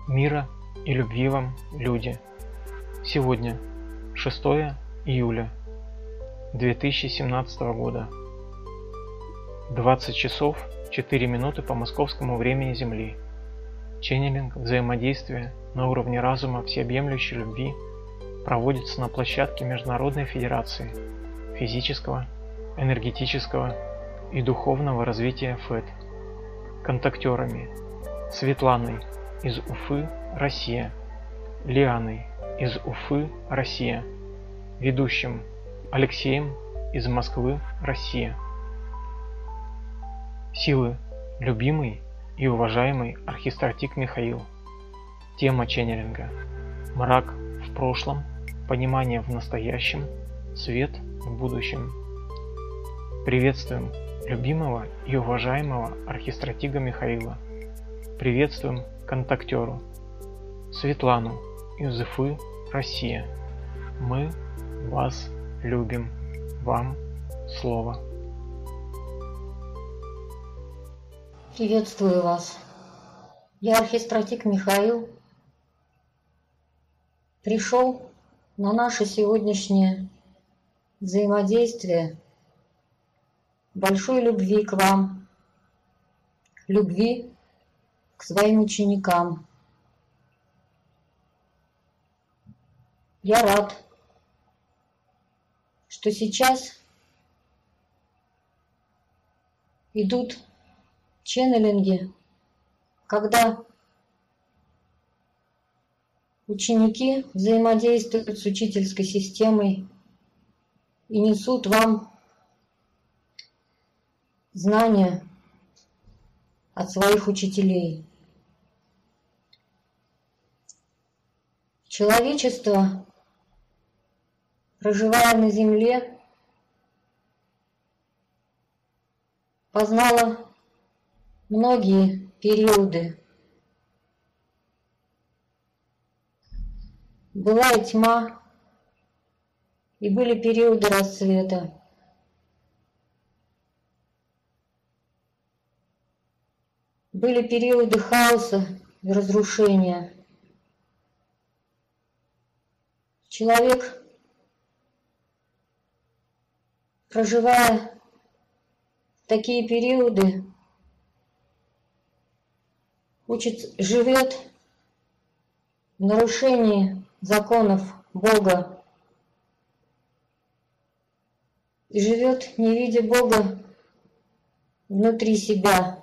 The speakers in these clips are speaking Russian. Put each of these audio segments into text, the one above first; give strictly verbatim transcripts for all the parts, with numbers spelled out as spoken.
Мира и любви вам, люди! Сегодня шестое июля две тысячи семнадцатого года, двадцать часов четыре минуты по московскому времени Земли. Ченнелинг взаимодействия на уровне разума всеобъемлющей любви проводится на площадке Международной Федерации физического, энергетического и духовного развития ФЭД контактерами Светланой из Уфы, Россия, Лианой из Уфы, Россия, ведущим Алексеем из Москвы, Россия. Силы любимый и уважаемый архистратик Михаил. Тема ченнелинга: мрак в прошлом, понимание в настоящем, свет в будущем. Приветствуем любимого и уважаемого архистратига Михаила. Приветствуем контактеру Светлану из Уфы, Россия. Мы вас любим. Вам слово. Приветствую вас. Я архистратик Михаил. Пришел на наше сегодняшнее взаимодействие большой любви к вам, любви к своим ученикам. Я рад, что сейчас идут ченнелинги, когда ученики взаимодействуют с учительской системой и несут вам знания от своих учителей. Человечество, проживая на Земле, познало многие периоды. Была и тьма, и были периоды рассвета. Были периоды хаоса и разрушения. Человек, проживая такие периоды, учит, живет в нарушении законов Бога и живет, не видя Бога внутри себя.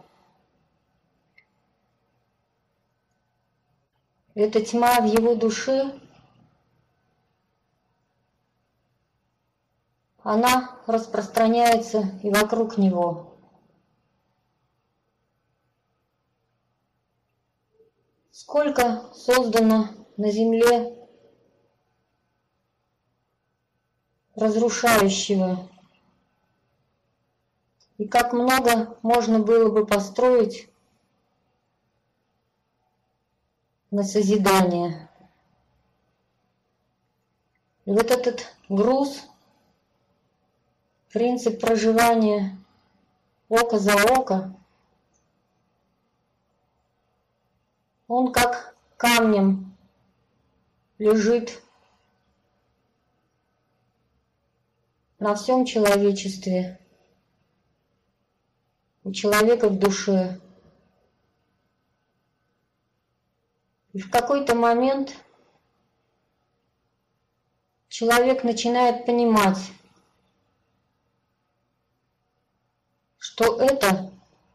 Эта тьма в его душе, она распространяется и вокруг него. Сколько создано на Земле разрушающего, и как много можно было бы построить на созидание. И вот этот груз, принцип проживания око за око, он как камнем лежит на всем человечестве, у человека в душе. И в какой-то момент человек начинает понимать, что это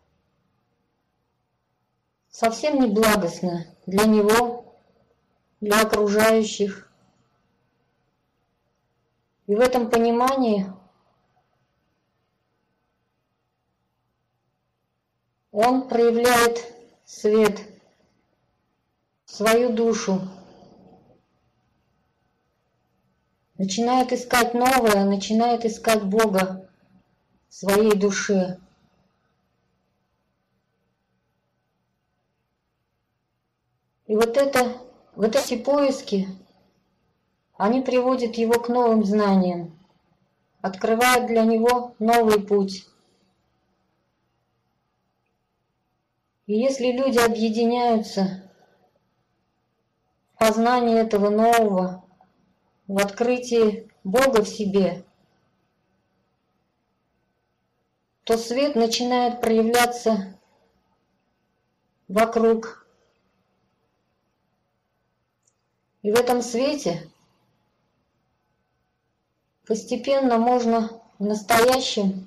совсем не благостно для него, для окружающих. И в этом понимании он проявляет свет, свою душу, начинает искать новое, начинает искать Бога в своей душе. И вот это, вот эти поиски, они приводят его к новым знаниям, открывают для него новый путь. И если люди объединяются познании этого нового, в открытии Бога в себе, то свет начинает проявляться вокруг. И в этом свете постепенно можно в настоящем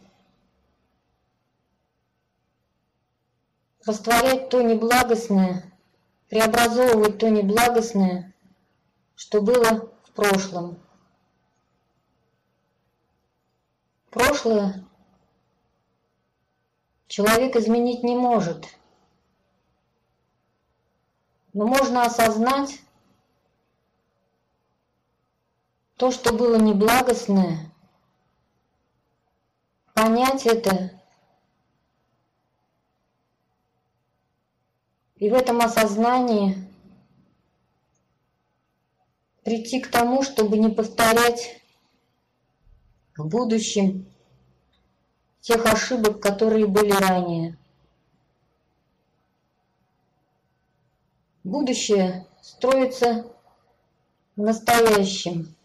растворять то неблагостное, преобразовывать то неблагостное, что было в прошлом. Прошлое человек изменить не может, но можно осознать то, что было неблагостное, понять это и в этом осознании прийти к тому, чтобы не повторять в будущем тех ошибок, которые были ранее. Будущее строится в настоящем.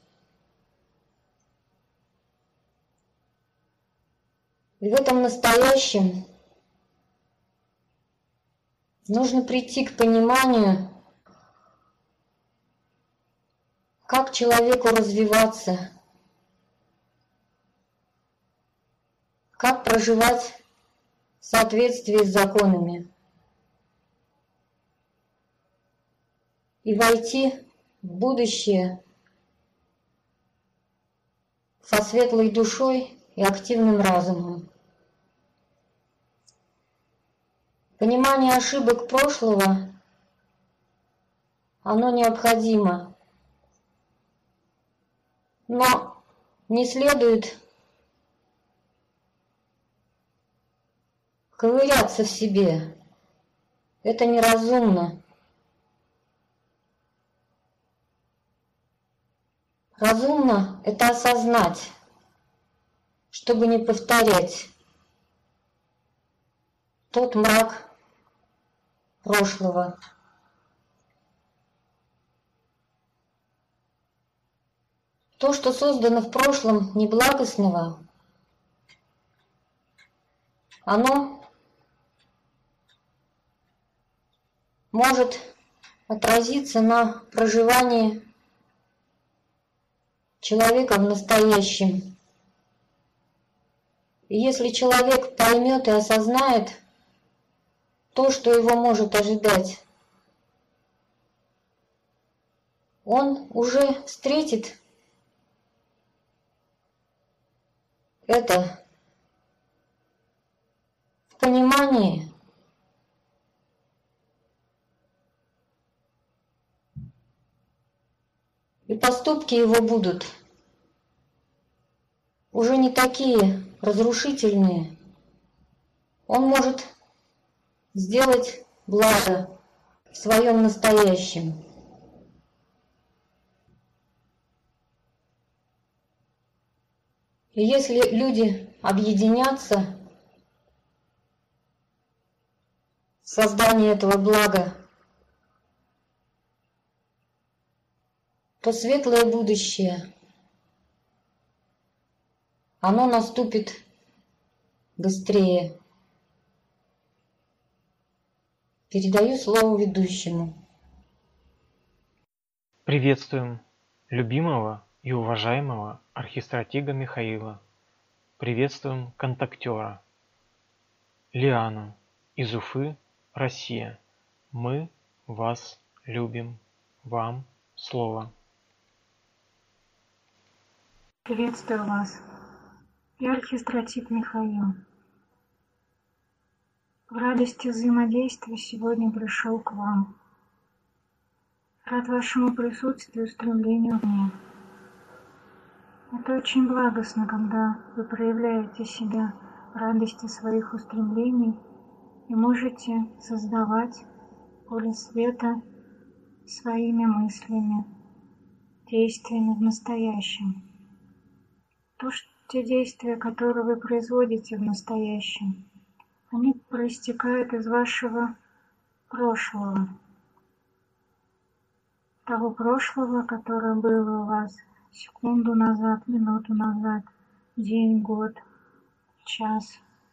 И в этом настоящем нужно прийти к пониманию, как человеку развиваться, как проживать в соответствии с законами и войти в будущее со светлой душой и активным разумом. Понимание ошибок прошлого, оно необходимо, но не следует ковыряться в себе. Это неразумно. Разумно — это осознать, чтобы не повторять тот мрак прошлого. То, что создано в прошлом неблагостного, оно может отразиться на проживании человека в настоящем. И если человек поймет и осознает то, что его может ожидать, он уже встретит это в понимании, и поступки его будут уже не такие разрушительные. Он может сделать благо в своем настоящем. И если люди объединятся в создании этого блага, то светлое будущее, оно наступит быстрее. Передаю слово ведущему. Приветствуем любимого и уважаемого архистратига Михаила. Приветствуем контактера Лиану из Уфы, Россия. Мы вас любим. Вам слово. Приветствую вас. Я архистратик Михаил. В радости взаимодействия сегодня пришел к вам. Рад вашему присутствию и стремлению к мне. Это очень благостно, когда вы проявляете себя в радости своих устремлений и можете создавать поле света своими мыслями, действиями в настоящем. То, что те действия, которые вы производите в настоящем, они проистекают из вашего прошлого. того прошлого, которое было у вас секунду назад, минуту назад, день, год, час.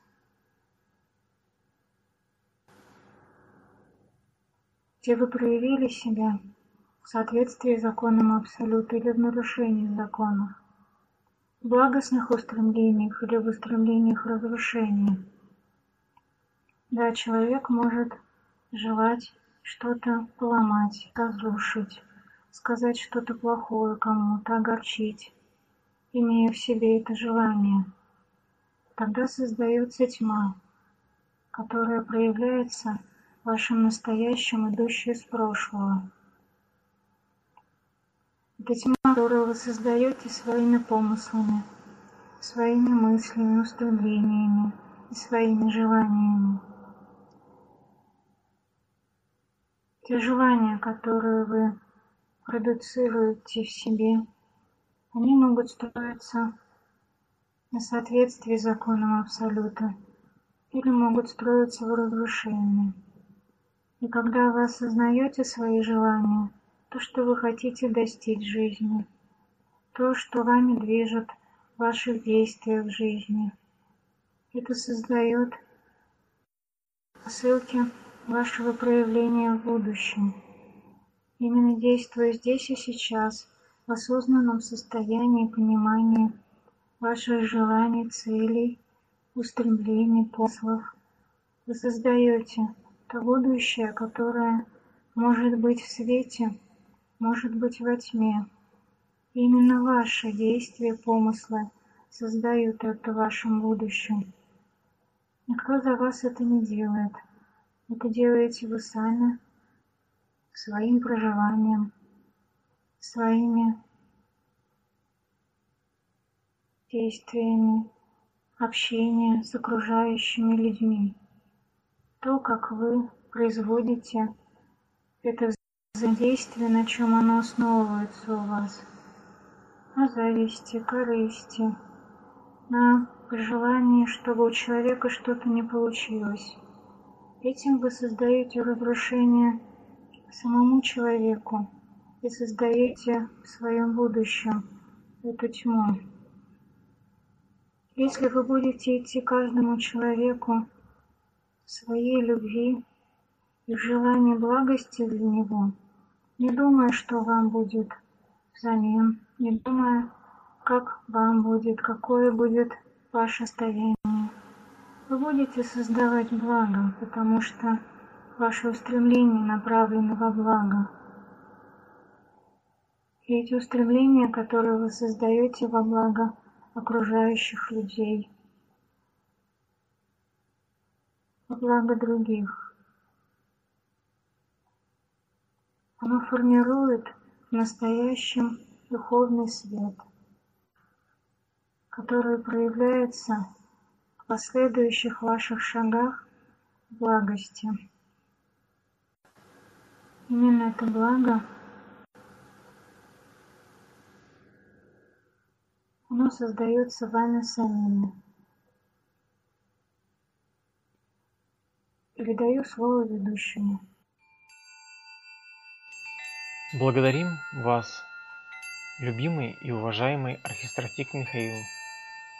Где вы проявили себя в соответствии с законом Абсолюта или в нарушении законов, в благостных устремлениях или в устремлениях разрушения. Да, человек может желать что-то поломать, разрушить, сказать что-то плохое кому-то, огорчить, имея в себе это желание. Тогда создается тьма, которая проявляется в вашем настоящем, идущей из прошлого. Это тьма, которую вы создаете своими помыслами, своими мыслями, устремлениями и своими желаниями. Те желания, которые вы продуцируете в себе, они могут строиться на соответствии с законом Абсолюта или могут строиться в разрушении. И когда вы осознаете свои желания, то, что вы хотите достичь в жизни, то, что вами движет в ваших действиях в жизни, это создает ссылки вашего проявления в будущем. Именно действуя здесь и сейчас, в осознанном состоянии понимания ваших желаний, целей, устремлений, помыслов, вы создаете то будущее, которое может быть в свете, может быть во тьме. И именно ваши действия, помыслы создают это в вашем будущем. Никто за вас это не делает. Это делаете вы сами, своим проживанием, своими действиями, общением с окружающими людьми. То, как вы производите это взаимодействие, на чем оно основывается у вас. На зависти, корысти, на желании, чтобы у человека что-то не получилось. Этим вы создаете разрушение самому человеку и создаете в своем будущем эту тьму. Если вы будете идти каждому человеку в своей любви и в желании благости для него, не думая, что вам будет взамен, не думая, как вам будет, какое будет ваше состояние, вы будете создавать благо, потому что ваши устремления направлены во благо. И эти устремления, которые вы создаете во благо окружающих людей, во благо других, оно формирует в настоящем духовный свет, который проявляется в последующих ваших шагах в благости. Именно это благо, оно создается вами самими. Передаю слово ведущему. Благодарим вас, любимый и уважаемый архистратик Михаил.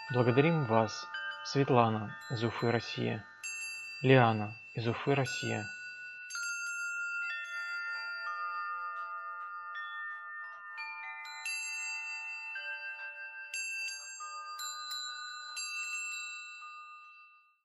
Благодарим вас, Светлана из Уфы, Россия, Лиана из Уфы, Россия,